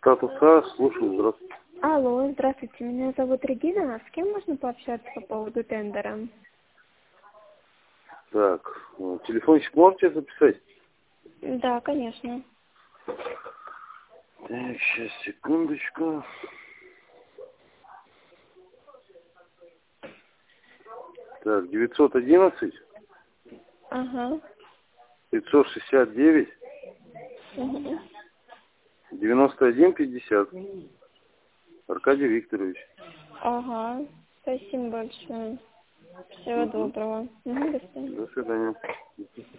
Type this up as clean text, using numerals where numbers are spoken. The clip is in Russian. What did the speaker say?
Статуса, слушаю, здравствуйте. Алло, здравствуйте, меня зовут Регина. С кем можно пообщаться по поводу тендера? Так, телефончик можете записать? Да, конечно. Так, сейчас, секундочку. Так, 911 Ага. 569 Угу. 91 50. Аркадий Викторович. Ага. Спасибо большое. Всего Угу. доброго. Угу, до свидания. До свидания.